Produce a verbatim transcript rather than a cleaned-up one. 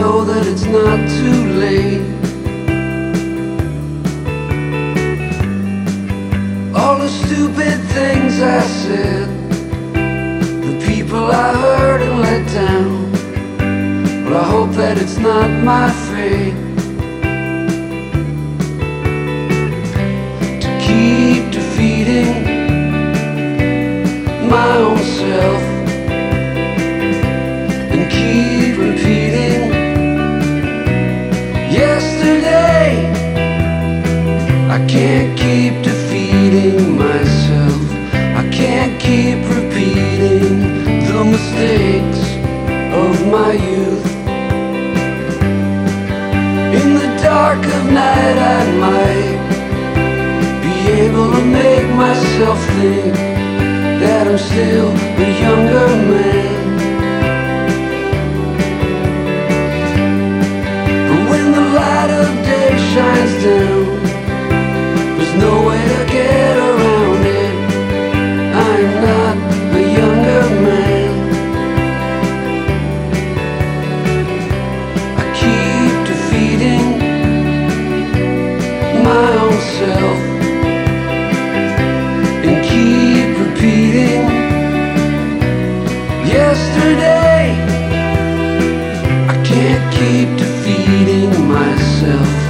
know that it's not too late. All the stupid things I said, the people I hurt and let down, well, I hope that it's not my fate to keep defeating my own self and keep repeating yesterday. I can't keep defeating myself. I can't keep repeating the mistakes of my youth. In the dark of night I might be able to make myself think that I'm still a younger man. But when the light of day shines down, there's no way to get around it. I'm not a younger man. I keep defeating my own self and keep repeating yesterday. I can't keep defeating myself.